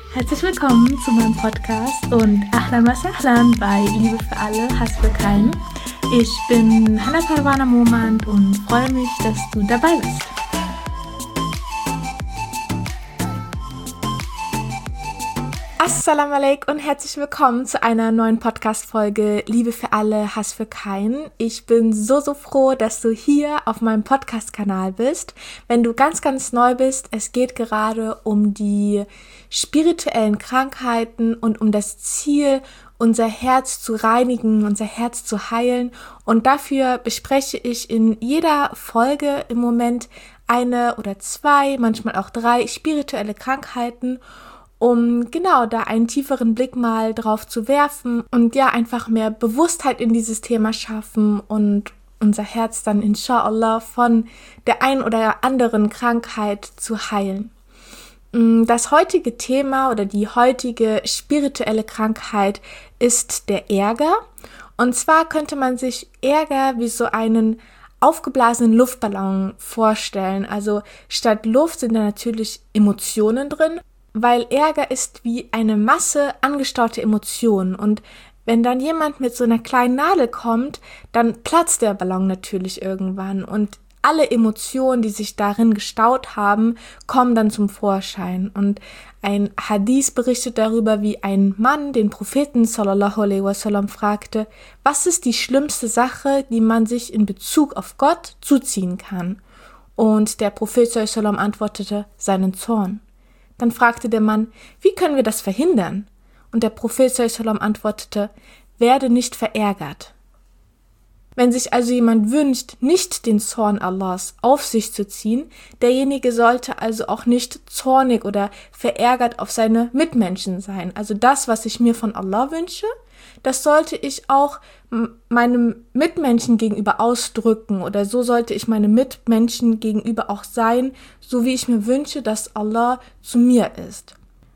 Herzlich willkommen zu meinem Podcast und Ahlan wa Sahlan bei Liebe für alle, Hass für keinen. Ich bin Hannah Parwana Momand und freue mich, dass du dabei bist. Assalamu alaikum und herzlich willkommen zu einer neuen Podcast-Folge Liebe für alle, Hass für keinen. Ich bin so froh, dass du hier auf meinem Podcast-Kanal bist. Wenn du ganz neu bist, es geht gerade um die spirituellen Krankheiten und um das Ziel, unser Herz zu reinigen, unser Herz zu heilen. Und dafür bespreche ich in jeder Folge im Moment eine oder zwei, manchmal auch 3 spirituelle Krankheiten, um genau da einen tieferen Blick mal drauf zu werfen und ja einfach mehr Bewusstheit in dieses Thema schaffen und unser Herz dann inshallah von der ein oder anderen Krankheit zu heilen. Das heutige Thema oder die heutige spirituelle Krankheit ist der Ärger. Und zwar könnte man sich Ärger wie so einen aufgeblasenen Luftballon vorstellen. Also statt Luft sind da natürlich Emotionen drin. Weil Ärger ist wie eine Masse angestaute Emotionen und wenn dann jemand mit so einer kleinen Nadel kommt, dann platzt der Ballon natürlich irgendwann und alle Emotionen, die sich darin gestaut haben, kommen dann zum Vorschein. Und ein Hadith berichtet darüber, wie ein Mann den Propheten sallallahu alaihi wasallam fragte, was ist die schlimmste Sache, die man sich in Bezug auf Gott zuziehen kann? Und der Prophet sallallahu alaihi wasallam antwortete, seinen Zorn. Dann fragte der Mann, wie können wir das verhindern? Und der Prophet sallallahu alaihi wasallam antwortete, werde nicht verärgert. Wenn sich also jemand wünscht, nicht den Zorn Allahs auf sich zu ziehen, derjenige sollte also auch nicht zornig oder verärgert auf seine Mitmenschen sein. Also das, was ich mir von Allah wünsche, das sollte ich auch meinem Mitmenschen gegenüber ausdrücken oder so sollte ich meinem Mitmenschen gegenüber auch sein, so wie ich mir wünsche, dass Allah zu mir ist.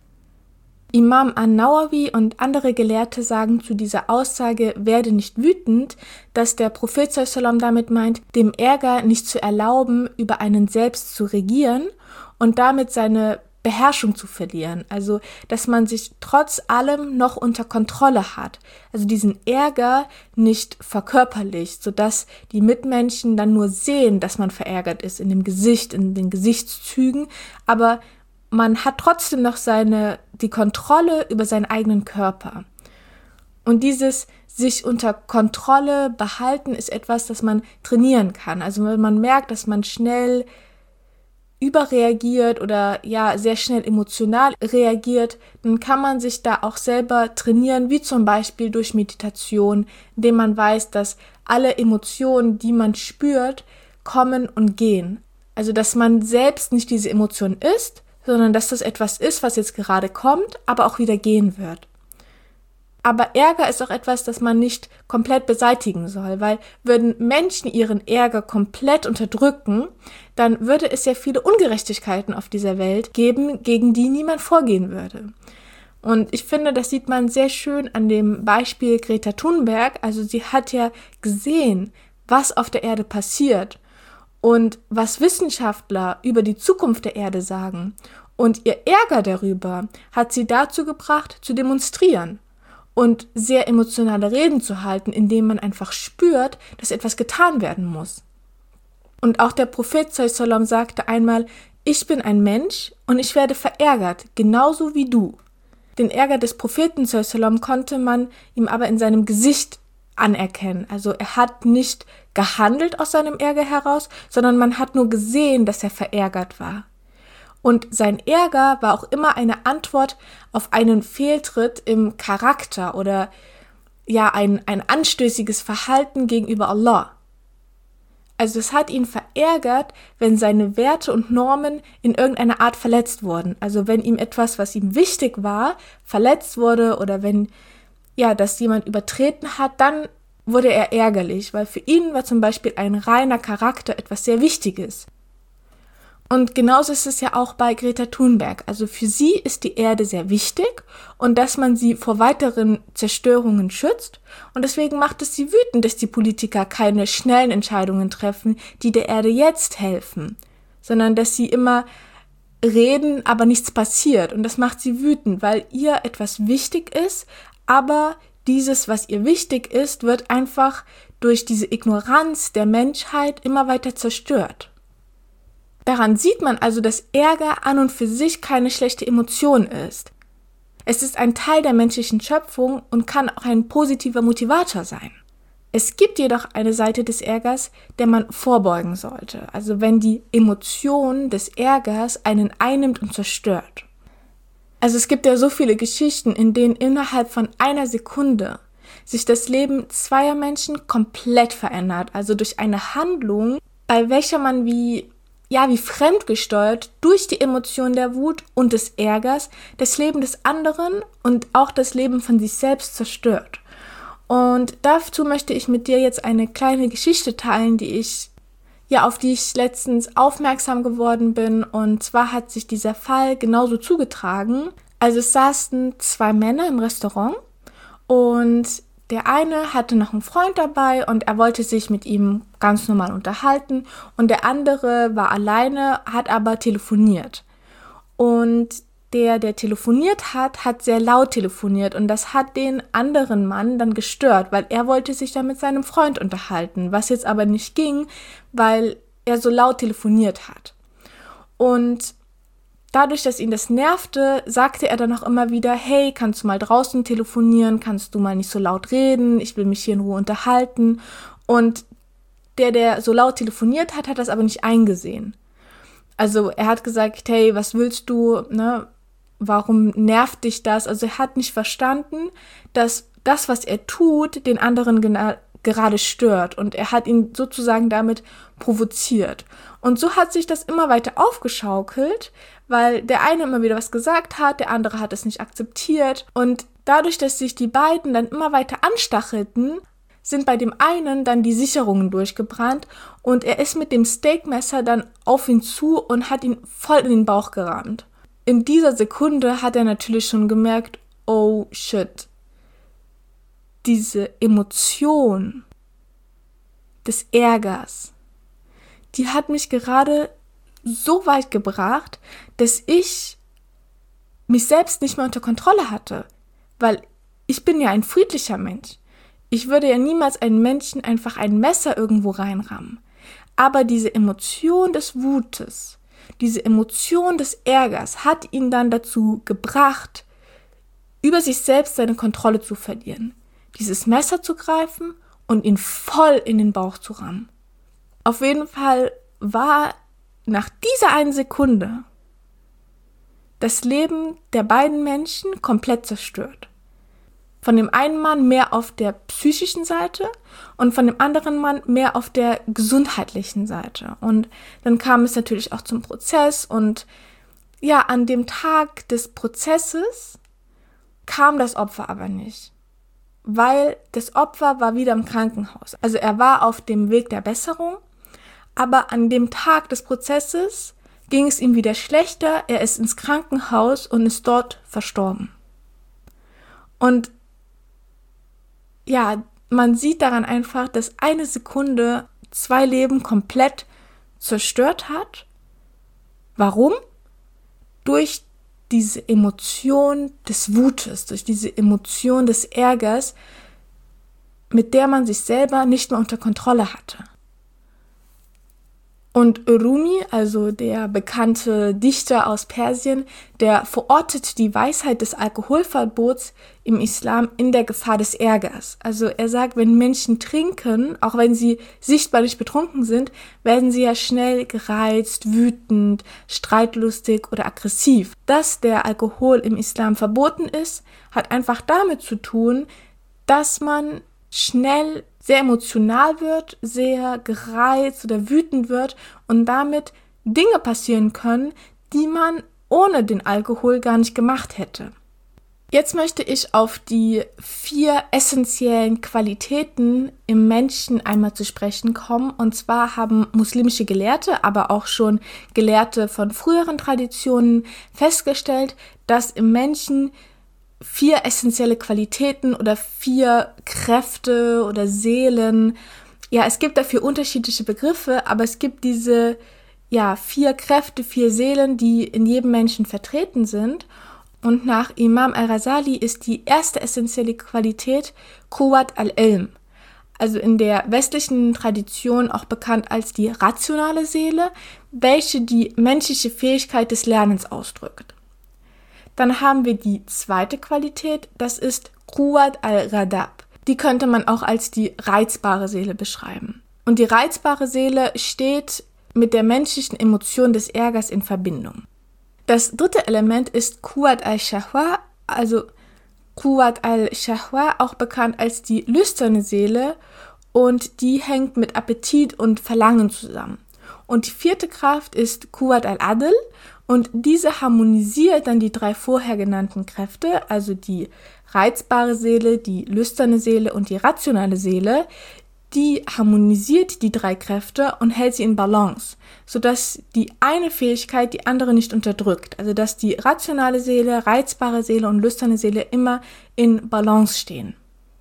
Imam an-Nawawi und andere Gelehrte sagen zu dieser Aussage, werde nicht wütend, dass der Prophet sallallahu alaihi wasallam damit meint, dem Ärger nicht zu erlauben, über einen selbst zu regieren und damit seine Beherrschung zu verlieren. Also, dass man sich trotz allem noch unter Kontrolle hat. Also diesen Ärger nicht verkörperlicht, sodass die Mitmenschen dann nur sehen, dass man verärgert ist in dem Gesicht, in den Gesichtszügen, aber man hat trotzdem noch die Kontrolle über seinen eigenen Körper. Und dieses sich unter Kontrolle behalten ist etwas, das man trainieren kann. Also wenn man merkt, dass man schnell überreagiert oder ja sehr schnell emotional reagiert, dann kann man sich da auch selber trainieren, wie zum Beispiel durch Meditation, indem man weiß, dass alle Emotionen, die man spürt, kommen und gehen. Also dass man selbst nicht diese Emotion ist, sondern dass das etwas ist, was jetzt gerade kommt, aber auch wieder gehen wird. Aber Ärger ist auch etwas, das man nicht komplett beseitigen soll, weil würden Menschen ihren Ärger komplett unterdrücken, dann würde es ja viele Ungerechtigkeiten auf dieser Welt geben, gegen die niemand vorgehen würde. Und ich finde, das sieht man sehr schön an dem Beispiel Greta Thunberg. Also sie hat ja gesehen, was auf der Erde passiert und was Wissenschaftler über die Zukunft der Erde sagen. Und ihr Ärger darüber hat sie dazu gebracht, zu demonstrieren und sehr emotionale Reden zu halten, indem man einfach spürt, dass etwas getan werden muss. Und auch der Prophet sallallahu alaihi wasallam sagte einmal, ich bin ein Mensch und ich werde verärgert, genauso wie du. Den Ärger des Propheten sallallahu alaihi wasallam konnte man ihm aber in seinem Gesicht anerkennen. Also er hat nicht gehandelt aus seinem Ärger heraus, sondern man hat nur gesehen, dass er verärgert war. Und sein Ärger war auch immer eine Antwort auf einen Fehltritt im Charakter oder ja ein anstößiges Verhalten gegenüber Allah. Also es hat ihn verärgert, wenn seine Werte und Normen in irgendeiner Art verletzt wurden. Also wenn ihm etwas, was ihm wichtig war, verletzt wurde oder wenn das jemand übertreten hat, dann wurde er ärgerlich, weil für ihn war zum Beispiel ein reiner Charakter etwas sehr Wichtiges. Und genauso ist es ja auch bei Greta Thunberg. Also für sie ist die Erde sehr wichtig und dass man sie vor weiteren Zerstörungen schützt. Und deswegen macht es sie wütend, dass die Politiker keine schnellen Entscheidungen treffen, die der Erde jetzt helfen, sondern dass sie immer reden, aber nichts passiert. Und das macht sie wütend, weil ihr etwas wichtig ist, aber dieses, was ihr wichtig ist, wird einfach durch diese Ignoranz der Menschheit immer weiter zerstört. Daran sieht man also, dass Ärger an und für sich keine schlechte Emotion ist. Es ist ein Teil der menschlichen Schöpfung und kann auch ein positiver Motivator sein. Es gibt jedoch eine Seite des Ärgers, der man vorbeugen sollte. Also wenn die Emotion des Ärgers einen einnimmt und zerstört. Also es gibt ja so viele Geschichten, in denen innerhalb von einer Sekunde sich das Leben zweier Menschen komplett verändert. Also durch eine Handlung, bei welcher man wie fremdgesteuert durch die Emotion der Wut und des Ärgers das Leben des anderen und auch das Leben von sich selbst zerstört. Und dazu möchte ich mit dir jetzt eine kleine Geschichte teilen, auf die ich letztens aufmerksam geworden bin. Und zwar hat sich dieser Fall genauso zugetragen. Also es saßen 2 Männer im Restaurant und der eine hatte noch einen Freund dabei und er wollte sich mit ihm ganz normal unterhalten und der andere war alleine, hat aber telefoniert. Und der telefoniert hat sehr laut telefoniert und das hat den anderen Mann dann gestört, weil er wollte sich dann mit seinem Freund unterhalten, was jetzt aber nicht ging, weil er so laut telefoniert hat. Und dadurch, dass ihn das nervte, sagte er dann auch immer wieder, hey, kannst du mal draußen telefonieren, kannst du mal nicht so laut reden, ich will mich hier in Ruhe unterhalten. Und der so laut telefoniert hat das aber nicht eingesehen. Also er hat gesagt, hey, was willst du, ne? Warum nervt dich das? Also er hat nicht verstanden, dass das, was er tut, den anderen gerade stört und er hat ihn sozusagen damit provoziert. Und so hat sich das immer weiter aufgeschaukelt, weil der eine immer wieder was gesagt hat, der andere hat es nicht akzeptiert und dadurch, dass sich die beiden dann immer weiter anstachelten, sind bei dem einen dann die Sicherungen durchgebrannt und er ist mit dem Steakmesser dann auf ihn zu und hat ihn voll in den Bauch gerammt. In dieser Sekunde hat er natürlich schon gemerkt, oh shit, diese Emotion des Ärgers, die hat mich gerade so weit gebracht, dass ich mich selbst nicht mehr unter Kontrolle hatte, weil ich bin ja ein friedlicher Mensch. Ich würde ja niemals einem Menschen einfach ein Messer irgendwo reinrammen. Aber diese Emotion des Wutes, diese Emotion des Ärgers hat ihn dann dazu gebracht, über sich selbst seine Kontrolle zu verlieren, dieses Messer zu greifen und ihn voll in den Bauch zu rammen. Auf jeden Fall war nach dieser einen Sekunde das Leben der beiden Menschen komplett zerstört. Von dem einen Mann mehr auf der psychischen Seite und von dem anderen Mann mehr auf der gesundheitlichen Seite. Und dann kam es natürlich auch zum Prozess und ja, an dem Tag des Prozesses kam das Opfer aber nicht, weil das Opfer war wieder im Krankenhaus. Also er war auf dem Weg der Besserung, aber an dem Tag des Prozesses ging es ihm wieder schlechter, er ist ins Krankenhaus und ist dort verstorben. Und ja, man sieht daran einfach, dass eine Sekunde 2 Leben komplett zerstört hat. Warum? Durch diese Emotion des Wutes, durch diese Emotion des Ärgers, mit der man sich selber nicht mehr unter Kontrolle hatte. Und Rumi, also der bekannte Dichter aus Persien, der verortet die Weisheit des Alkoholverbots im Islam in der Gefahr des Ärgers. Also er sagt, wenn Menschen trinken, auch wenn sie sichtbar nicht betrunken sind, werden sie ja schnell gereizt, wütend, streitlustig oder aggressiv. Dass der Alkohol im Islam verboten ist, hat einfach damit zu tun, dass man schnell sehr emotional wird, sehr gereizt oder wütend wird und damit Dinge passieren können, die man ohne den Alkohol gar nicht gemacht hätte. Jetzt möchte ich auf die 4 essentiellen Qualitäten im Menschen einmal zu sprechen kommen. Und zwar haben muslimische Gelehrte, aber auch schon Gelehrte von früheren Traditionen festgestellt, dass im Menschen 4 essentielle Qualitäten oder 4 Kräfte oder Seelen. Ja, es gibt dafür unterschiedliche Begriffe, aber es gibt diese 4 Kräfte, 4 Seelen, die in jedem Menschen vertreten sind. Und nach Imam al-Ghazali ist die erste essentielle Qualität Quwwat al-Ilm, also in der westlichen Tradition auch bekannt als die rationale Seele, welche die menschliche Fähigkeit des Lernens ausdrückt. Dann haben wir die zweite Qualität, das ist Quwwat al-Ghadab. Die könnte man auch als die reizbare Seele beschreiben. Und die reizbare Seele steht mit der menschlichen Emotion des Ärgers in Verbindung. Das dritte Element ist Quwwat al-Shahwa, also Quwwat al-Shahwa, auch bekannt als die lüsterne Seele, und die hängt mit Appetit und Verlangen zusammen. Und die vierte Kraft ist Quwwat al-Adl, und diese harmonisiert dann die 3 vorher genannten Kräfte, also die reizbare Seele, die lüsterne Seele und die rationale Seele. Die harmonisiert die 3 Kräfte und hält sie in Balance, sodass die eine Fähigkeit die andere nicht unterdrückt. Also dass die rationale Seele, reizbare Seele und lüsterne Seele immer in Balance stehen.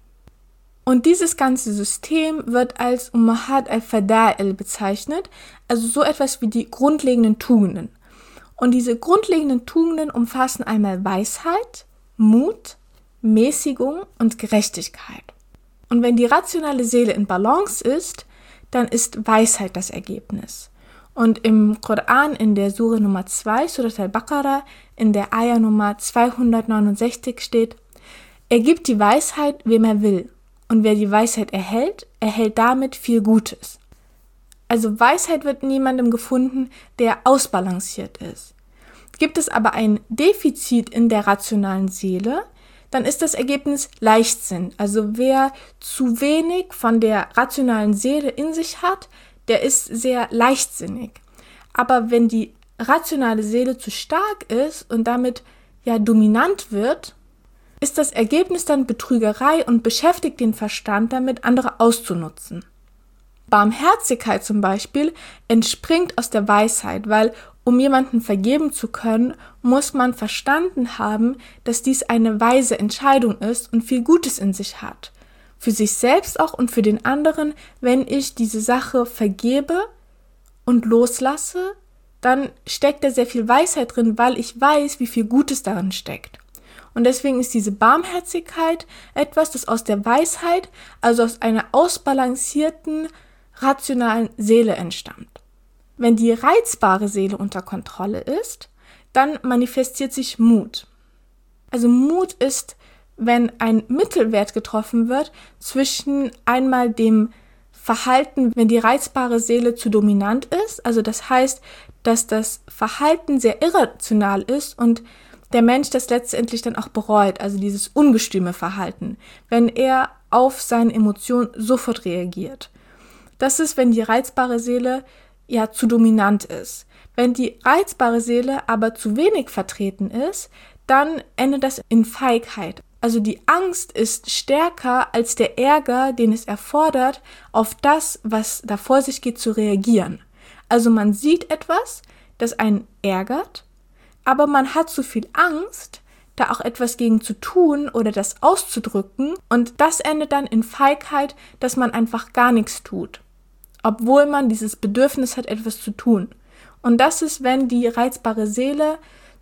Und dieses ganze System wird als Ummahat al-Fada'il bezeichnet, also so etwas wie die grundlegenden Tugenden. Und diese grundlegenden Tugenden umfassen einmal Weisheit, Mut, Mäßigung und Gerechtigkeit. Und wenn die rationale Seele in Balance ist, dann ist Weisheit das Ergebnis. Und im Koran in der Sure Nummer 2, Surat al-Baqarah, in der Ayah Nummer 269 steht: Er gibt die Weisheit, wem er will. Und wer die Weisheit erhält, erhält damit viel Gutes. Also Weisheit wird in niemandem gefunden, der ausbalanciert ist. Gibt es aber ein Defizit in der rationalen Seele, dann ist das Ergebnis Leichtsinn. Also wer zu wenig von der rationalen Seele in sich hat, der ist sehr leichtsinnig. Aber wenn die rationale Seele zu stark ist und damit dominant wird, ist das Ergebnis dann Betrügerei und beschäftigt den Verstand damit, andere auszunutzen. Barmherzigkeit zum Beispiel entspringt aus der Weisheit, weil um jemanden vergeben zu können, muss man verstanden haben, dass dies eine weise Entscheidung ist und viel Gutes in sich hat. Für sich selbst auch und für den anderen, wenn ich diese Sache vergebe und loslasse, dann steckt da sehr viel Weisheit drin, weil ich weiß, wie viel Gutes darin steckt. Und deswegen ist diese Barmherzigkeit etwas, das aus der Weisheit, also aus einer ausbalancierten, rationalen Seele entstammt. Wenn die reizbare Seele unter Kontrolle ist, dann manifestiert sich Mut. Also Mut ist, wenn ein Mittelwert getroffen wird zwischen einmal dem Verhalten, wenn die reizbare Seele zu dominant ist, also das heißt, dass das Verhalten sehr irrational ist und der Mensch das letztendlich dann auch bereut, also dieses ungestüme Verhalten, wenn er auf seine Emotionen sofort reagiert. Das ist, wenn die reizbare Seele zu dominant ist. Wenn die reizbare Seele aber zu wenig vertreten ist, dann endet das in Feigheit. Also die Angst ist stärker als der Ärger, den es erfordert, auf das, was da vor sich geht, zu reagieren. Also man sieht etwas, das einen ärgert, aber man hat so viel Angst, da auch etwas gegen zu tun oder das auszudrücken, und das endet dann in Feigheit, dass man einfach gar nichts tut, obwohl man dieses Bedürfnis hat, etwas zu tun. Und das ist, wenn die reizbare Seele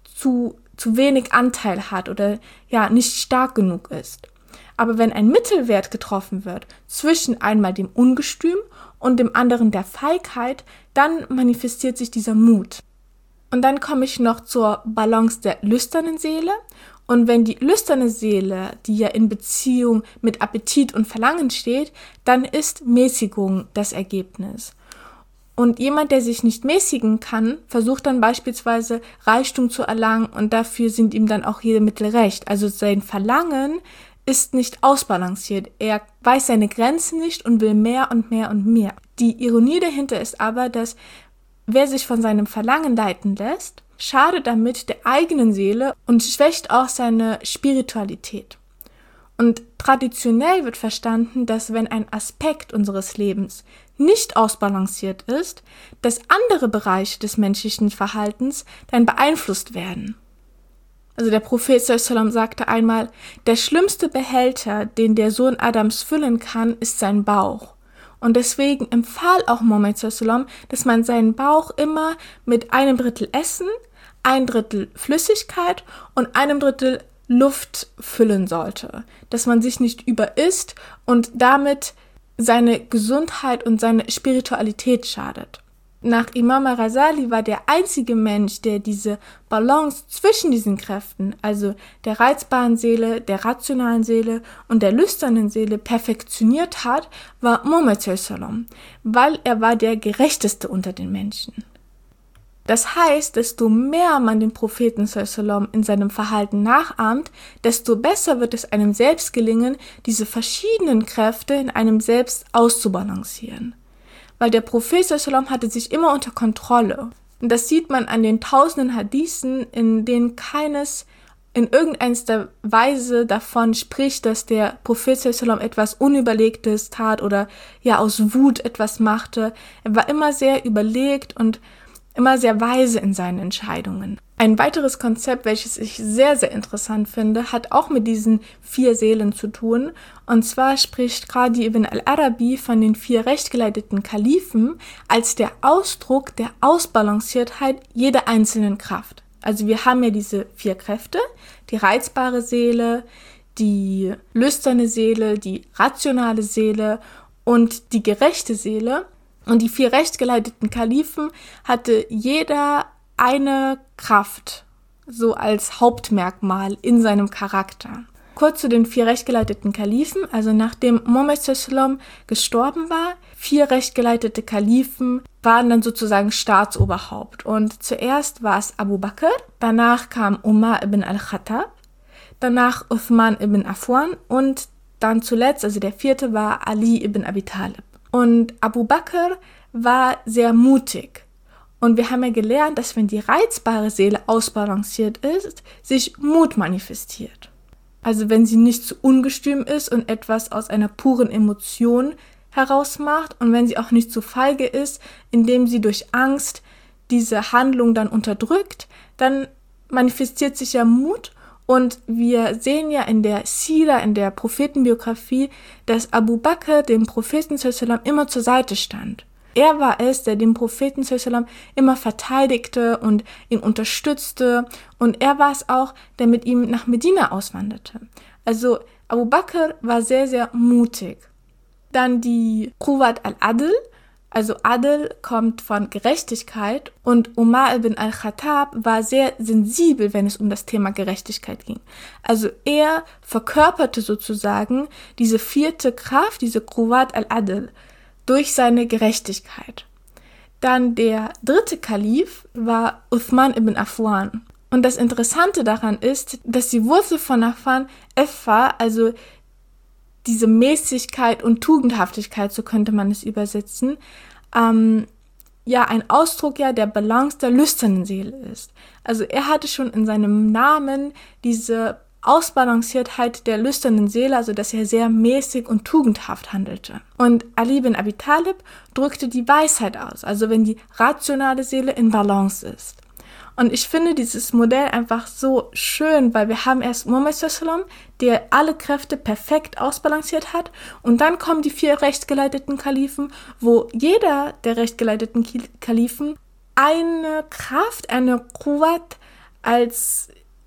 zu wenig Anteil hat oder nicht stark genug ist. Aber wenn ein Mittelwert getroffen wird zwischen einmal dem Ungestüm und dem anderen der Feigheit, dann manifestiert sich dieser Mut. Und dann komme ich noch zur Balance der lüsternen Seele. Und wenn die lüsterne Seele, die ja in Beziehung mit Appetit und Verlangen steht, dann ist Mäßigung das Ergebnis. Und jemand, der sich nicht mäßigen kann, versucht dann beispielsweise Reichtum zu erlangen, und dafür sind ihm dann auch jede Mittel recht. Also sein Verlangen ist nicht ausbalanciert. Er weiß seine Grenzen nicht und will mehr und mehr und mehr. Die Ironie dahinter ist aber, dass wer sich von seinem Verlangen leiten lässt, schadet damit der eigenen Seele und schwächt auch seine Spiritualität. Und traditionell wird verstanden, dass wenn ein Aspekt unseres Lebens nicht ausbalanciert ist, dass andere Bereiche des menschlichen Verhaltens dann beeinflusst werden. Also der Prophet sallallahu sagte einmal: Der schlimmste Behälter, den der Sohn Adams füllen kann, ist sein Bauch. Und deswegen empfahl auch Mohammed sallam, dass man seinen Bauch immer mit 1/3 Essen, 1/3 Flüssigkeit und 1/3 Luft füllen sollte. Dass man sich nicht überisst und damit seine Gesundheit und seine Spiritualität schadet. Nach Imam al-Ghazali war der einzige Mensch, der diese Balance zwischen diesen Kräften, also der reizbaren Seele, der rationalen Seele und der lüsternen Seele perfektioniert hat, war Mohammed sallam, weil er war der Gerechteste unter den Menschen. Das heißt, desto mehr man den Propheten sallam in seinem Verhalten nachahmt, desto besser wird es einem selbst gelingen, diese verschiedenen Kräfte in einem selbst auszubalancieren. Weil der Prophet sallam hatte sich immer unter Kontrolle. Und das sieht man an den tausenden Hadithen, in denen keines in irgendeiner Weise davon spricht, dass der Prophet sallam etwas Unüberlegtes tat oder ja aus Wut etwas machte. Er war immer sehr überlegt und immer sehr weise in seinen Entscheidungen. Ein weiteres Konzept, welches ich sehr, sehr interessant finde, hat auch mit diesen 4 Seelen zu tun. Und zwar spricht Qadi ibn al-Arabi von den 4 rechtgeleiteten Kalifen als der Ausdruck der Ausbalanciertheit jeder einzelnen Kraft. Also wir haben ja diese 4 Kräfte, die reizbare Seele, die lüsterne Seele, die rationale Seele und die gerechte Seele. Und die 4 rechtgeleiteten Kalifen hatte jeder eine Kraft, so als Hauptmerkmal in seinem Charakter. Kurz zu den 4 rechtgeleiteten Kalifen, also nachdem Mohammed sallam gestorben war, 4 rechtgeleitete Kalifen waren dann sozusagen Staatsoberhaupt. Und zuerst war es Abu Bakr, danach kam Umar ibn al-Khattab, danach Uthman ibn Affan und dann zuletzt, also der 4. war Ali ibn Abi Talib. Und Abu Bakr war sehr mutig. Und wir haben ja gelernt, dass wenn die reizbare Seele ausbalanciert ist, sich Mut manifestiert. Also wenn sie nicht zu ungestüm ist und etwas aus einer puren Emotion heraus macht und wenn sie auch nicht zu feige ist, indem sie durch Angst diese Handlung dann unterdrückt, dann manifestiert sich ja Mut. Und wir sehen ja in der Sira, in der Prophetenbiografie, dass Abu Bakr dem Propheten sallam immer zur Seite stand. Er war es, der den Propheten sallam immer verteidigte und ihn unterstützte. Und er war es auch, der mit ihm nach Medina auswanderte. Also Abu Bakr war sehr, sehr mutig. Dann die Quwwat al-Adl. Also Adl kommt von Gerechtigkeit und Umar ibn al-Khattab war sehr sensibel, wenn es um das Thema Gerechtigkeit ging. Also er verkörperte sozusagen diese 4. Kraft, diese Quwwat al-Adl, durch seine Gerechtigkeit. Dann der 3. Kalif war Uthman ibn Affan. Und das Interessante daran ist, dass die Wurzel von Affan Effa, also diese Mäßigkeit und Tugendhaftigkeit, so könnte man es übersetzen, ein Ausdruck der Balance der lüsternen Seele ist. Also er hatte schon in seinem Namen diese Ausbalanciertheit der lüsternen Seele, also dass er sehr mäßig und tugendhaft handelte. Und Ali ibn Abi Talib drückte die Weisheit aus, also wenn die rationale Seele in Balance ist. Und ich finde dieses Modell einfach so schön, weil wir haben erst Mohammed sallam, der alle Kräfte perfekt ausbalanciert hat, und dann kommen die 4 rechtgeleiteten Kalifen, wo jeder der rechtgeleiteten Kalifen eine Kraft, eine Quwwat als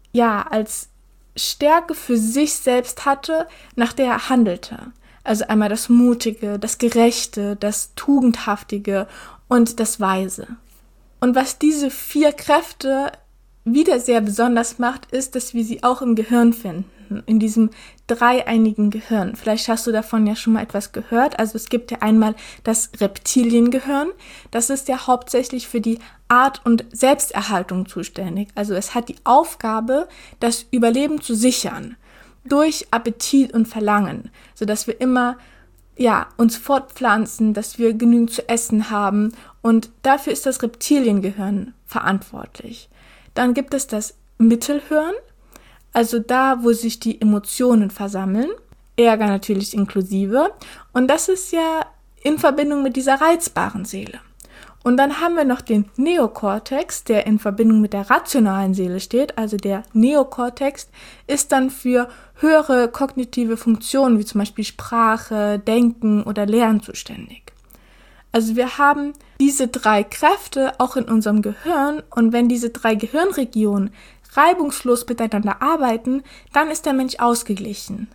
Stärke für sich selbst hatte, nach der er handelte. Also einmal das Mutige, das Gerechte, das Tugendhaftige und das Weise. Und was diese 4 Kräfte wieder sehr besonders macht, ist, dass wir sie auch im Gehirn finden, in diesem dreieinigen Gehirn. Vielleicht hast du davon ja schon mal etwas gehört. Also es gibt ja einmal das Reptiliengehirn. Das ist ja hauptsächlich für die Art- und Selbsterhaltung zuständig. Also es hat die Aufgabe, das Überleben zu sichern durch Appetit und Verlangen, sodass wir immer uns fortpflanzen, dass wir genügend zu essen haben, und dafür ist das Reptiliengehirn verantwortlich. Dann gibt es das Mittelhirn, also da, wo sich die Emotionen versammeln, Ärger natürlich inklusive, und das ist ja in Verbindung mit dieser reizbaren Seele. Und dann haben wir noch den Neokortex, der in Verbindung mit der rationalen Seele steht. Also der Neokortex ist dann für höhere kognitive Funktionen, wie zum Beispiel Sprache, Denken oder Lernen zuständig. Also wir haben diese 3 Kräfte auch in unserem Gehirn, und wenn diese 3 Gehirnregionen reibungslos miteinander arbeiten, dann ist der Mensch ausgeglichen.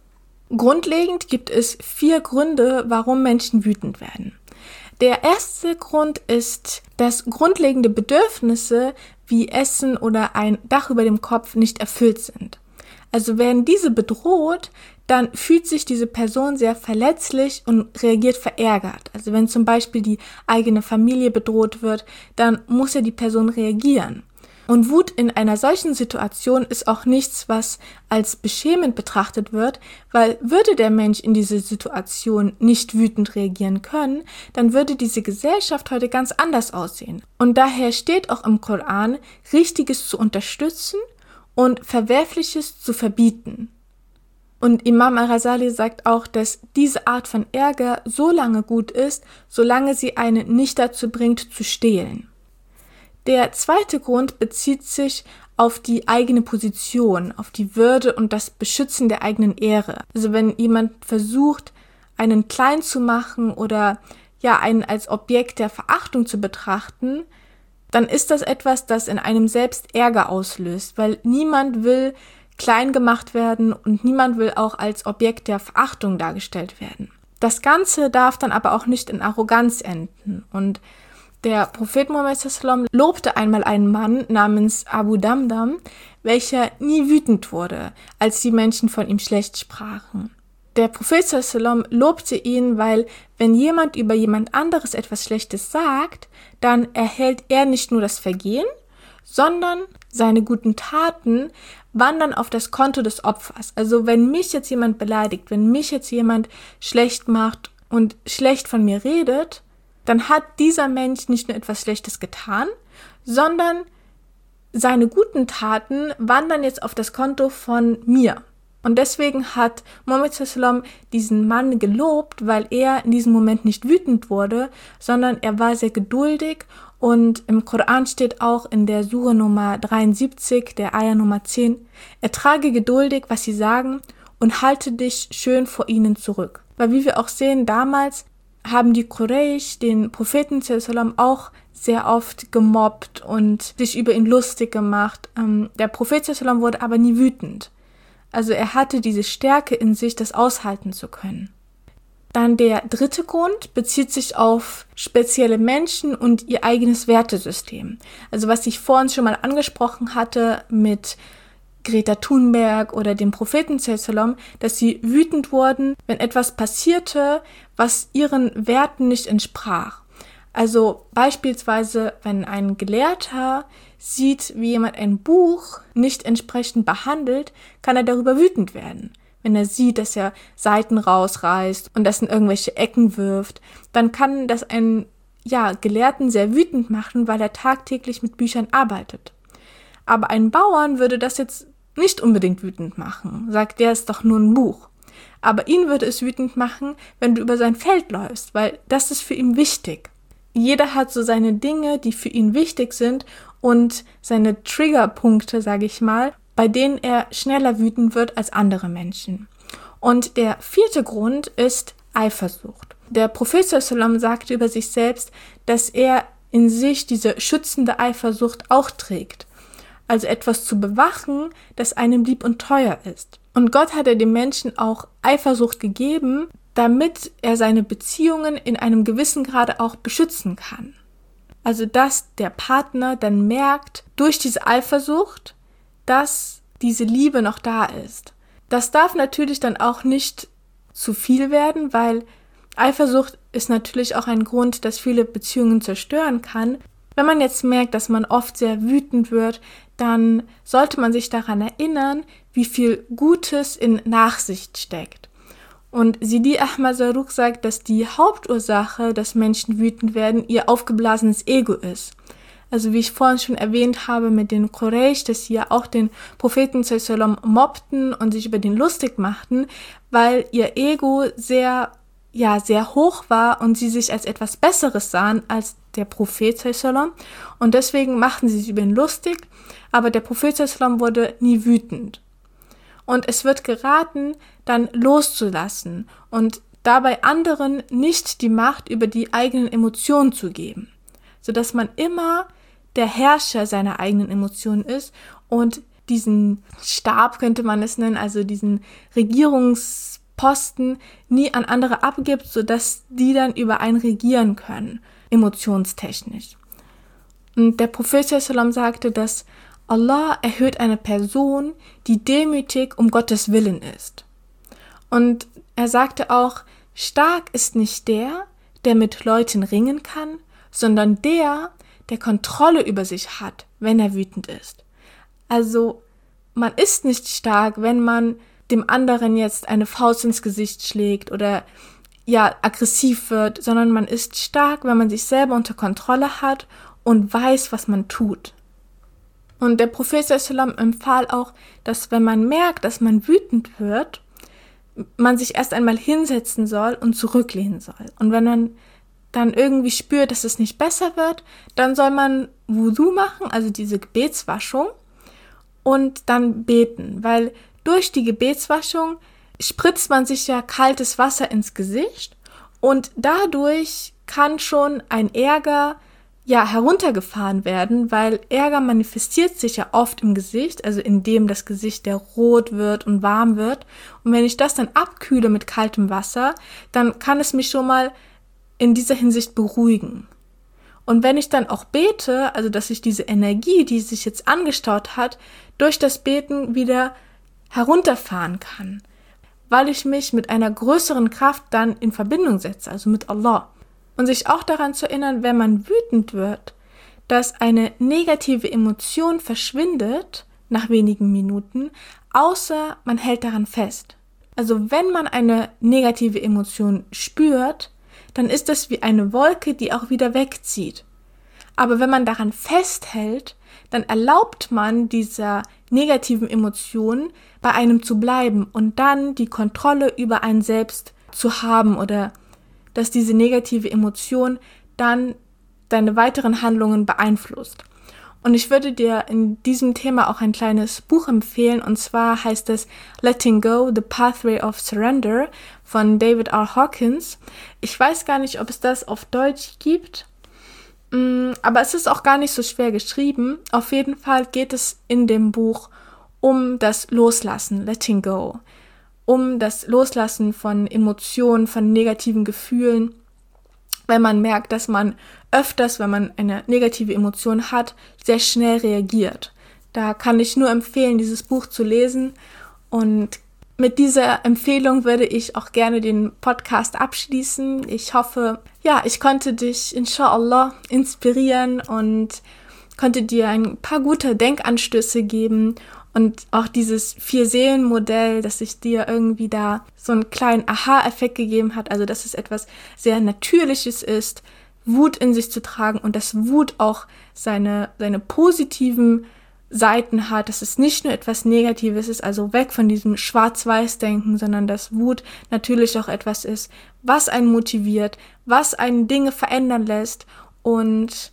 Grundlegend gibt es 4 Gründe, warum Menschen wütend werden. Der erste Grund ist, dass grundlegende Bedürfnisse wie Essen oder ein Dach über dem Kopf nicht erfüllt sind. Also werden diese bedroht, dann fühlt sich diese Person sehr verletzlich und reagiert verärgert. Also wenn zum Beispiel die eigene Familie bedroht wird, dann muss ja die Person reagieren. Und Wut in einer solchen Situation ist auch nichts, was als beschämend betrachtet wird, weil würde der Mensch in diese Situation nicht wütend reagieren können, dann würde diese Gesellschaft heute ganz anders aussehen. Und daher steht auch im Koran, Richtiges zu unterstützen und Verwerfliches zu verbieten. Und Imam al-Ghazali sagt auch, dass diese Art von Ärger so lange gut ist, solange sie einen nicht dazu bringt, zu stehlen. Der zweite Grund bezieht sich auf die eigene Position, auf die Würde und das Beschützen der eigenen Ehre. Also wenn jemand versucht, einen klein zu machen oder einen als Objekt der Verachtung zu betrachten, dann ist das etwas, das in einem selbst Ärger auslöst, weil niemand will klein gemacht werden und niemand will auch als Objekt der Verachtung dargestellt werden. Das Ganze darf dann aber auch nicht in Arroganz enden. Und der Prophet Muhammad sallallahu lobte einmal einen Mann namens Abu Damdam, welcher nie wütend wurde, als die Menschen von ihm schlecht sprachen. Der Prophet sallallahu lobte ihn, weil wenn jemand über jemand anderes etwas Schlechtes sagt, dann erhält er nicht nur das Vergehen, sondern seine guten Taten wandern auf das Konto des Opfers. Also wenn mich jetzt jemand beleidigt, wenn mich jetzt jemand schlecht macht und schlecht von mir redet, dann hat dieser Mensch nicht nur etwas Schlechtes getan, sondern seine guten Taten wandern jetzt auf das Konto von mir. Und deswegen hat Muhammad sallallahu diesen Mann gelobt, weil er in diesem Moment nicht wütend wurde, sondern er war sehr geduldig. Und im Koran steht auch in der Sure Nummer 73, der Ayah Nummer 10, ertrage geduldig, was sie sagen, und halte dich schön vor ihnen zurück. Weil wie wir auch sehen, damals haben die Quraysh den Propheten sallallahu auch sehr oft gemobbt und sich über ihn lustig gemacht. Der Prophet sallallahu wurde aber nie wütend. Also er hatte diese Stärke in sich, das aushalten zu können. Dann der dritte Grund bezieht sich auf spezielle Menschen und ihr eigenes Wertesystem. Also was ich vorhin schon mal angesprochen hatte mit Greta Thunberg oder dem Propheten sallallahu, dass sie wütend wurden, wenn etwas passierte, was ihren Werten nicht entsprach. Also beispielsweise, wenn ein Gelehrter sieht, wie jemand ein Buch nicht entsprechend behandelt, kann er darüber wütend werden. Wenn er sieht, dass er Seiten rausreißt und das in irgendwelche Ecken wirft, dann kann das einen Gelehrten sehr wütend machen, weil er tagtäglich mit Büchern arbeitet. Aber einen Bauern würde das jetzt nicht unbedingt wütend machen, sagt, der ist doch nur ein Buch. Aber ihn würde es wütend machen, wenn du über sein Feld läufst, weil das ist für ihn wichtig. Jeder hat so seine Dinge, die für ihn wichtig sind und seine Triggerpunkte, sage ich mal, bei denen er schneller wütend wird als andere Menschen. Und der vierte Grund ist Eifersucht. Der Prophet sallallahu sagte über sich selbst, dass er in sich diese schützende Eifersucht auch trägt. Also etwas zu bewachen, das einem lieb und teuer ist. Und Gott hat dem Menschen auch Eifersucht gegeben, damit er seine Beziehungen in einem gewissen Grade auch beschützen kann. Also dass der Partner dann merkt, durch diese Eifersucht, dass diese Liebe noch da ist. Das darf natürlich dann auch nicht zu viel werden, weil Eifersucht ist natürlich auch ein Grund, dass viele Beziehungen zerstören kann. Wenn man jetzt merkt, dass man oft sehr wütend wird, dann sollte man sich daran erinnern, wie viel Gutes in Nachsicht steckt. Und Sidi Ahmad Zarruq sagt, dass die Hauptursache, dass Menschen wütend werden, ihr aufgeblasenes Ego ist. Also wie ich vorhin schon erwähnt habe mit den Quraysh, dass sie ja auch den Propheten sallallahu mobbten und sich über den lustig machten, weil ihr Ego sehr hoch war und sie sich als etwas Besseres sahen als der Prophet sallam, und deswegen machten sie sich über ihn lustig, aber der Prophet sallam wurde nie wütend. Und es wird geraten, dann loszulassen und dabei anderen nicht die Macht über die eigenen Emotionen zu geben, sodass man immer der Herrscher seiner eigenen Emotionen ist und diesen Stab, könnte man es nennen, also diesen Regierungsposten nie an andere abgibt, sodass die dann über einen regieren können, emotionstechnisch. Und der Prophet sallam sagte, dass Allah erhöht eine Person, die demütig um Gottes Willen ist. Und er sagte auch, stark ist nicht der mit Leuten ringen kann, sondern der Kontrolle über sich hat, wenn er wütend ist. Also man ist nicht stark, wenn man dem anderen jetzt eine Faust ins Gesicht schlägt oder aggressiv wird, sondern man ist stark, wenn man sich selber unter Kontrolle hat und weiß, was man tut. Und der Prophet sallam empfahl auch, dass wenn man merkt, dass man wütend wird, man sich erst einmal hinsetzen soll und zurücklehnen soll. Und wenn man dann irgendwie spürt, dass es nicht besser wird, dann soll man Wudu machen, also diese Gebetswaschung, und dann beten, weil durch die Gebetswaschung spritzt man sich ja kaltes Wasser ins Gesicht und dadurch kann schon ein Ärger heruntergefahren werden, weil Ärger manifestiert sich ja oft im Gesicht, also indem das Gesicht der rot wird und warm wird. Und wenn ich das dann abkühle mit kaltem Wasser, dann kann es mich schon mal in dieser Hinsicht beruhigen. Und wenn ich dann auch bete, also dass ich diese Energie, die sich jetzt angestaut hat, durch das Beten wieder herunterfahren kann, weil ich mich mit einer größeren Kraft dann in Verbindung setze, also mit Allah. Und sich auch daran zu erinnern, wenn man wütend wird, dass eine negative Emotion verschwindet nach wenigen Minuten, außer man hält daran fest. Also wenn man eine negative Emotion spürt, dann ist das wie eine Wolke, die auch wieder wegzieht. Aber wenn man daran festhält, dann erlaubt man dieser negativen Emotion bei einem zu bleiben und dann die Kontrolle über einen selbst zu haben oder dass diese negative Emotion dann deine weiteren Handlungen beeinflusst. Und ich würde dir in diesem Thema auch ein kleines Buch empfehlen, und zwar heißt es Letting Go, The Pathway of Surrender von David R. Hawkins. Ich weiß gar nicht, ob es das auf Deutsch gibt, aber es ist auch gar nicht so schwer geschrieben. Auf jeden Fall geht es in dem Buch um das Loslassen, Letting Go, um das Loslassen von Emotionen, von negativen Gefühlen, wenn man merkt, dass man öfters, wenn man eine negative Emotion hat, sehr schnell reagiert. Da kann ich nur empfehlen, dieses Buch zu lesen, und mit dieser Empfehlung würde ich auch gerne den Podcast abschließen. Ich hoffe, ich konnte dich inshallah inspirieren und konnte dir ein paar gute Denkanstöße geben und auch dieses 4-Seelen-Modell, dass sich dir irgendwie da so einen kleinen Aha-Effekt gegeben hat, also dass es etwas sehr Natürliches ist, Wut in sich zu tragen und dass Wut auch seine positiven Seiten hat, dass es nicht nur etwas Negatives ist, also weg von diesem Schwarz-Weiß-Denken, sondern dass Wut natürlich auch etwas ist, was einen motiviert, was einen Dinge verändern lässt. Und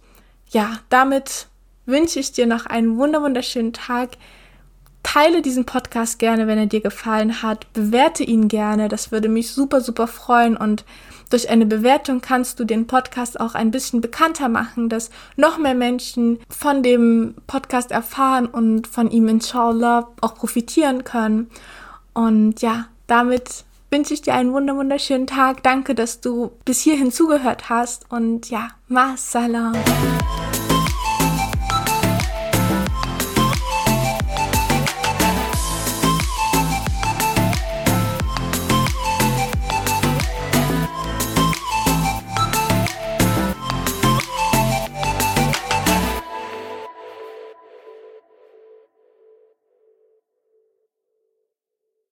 damit wünsche ich dir noch einen wunderschönen Tag. Teile diesen Podcast gerne, wenn er dir gefallen hat. Bewerte ihn gerne, das würde mich super freuen, und durch eine Bewertung kannst du den Podcast auch ein bisschen bekannter machen, dass noch mehr Menschen von dem Podcast erfahren und von ihm inshallah auch profitieren können. Und damit wünsche ich dir einen wunderschönen Tag. Danke, dass du bis hierhin zugehört hast, und ma salam.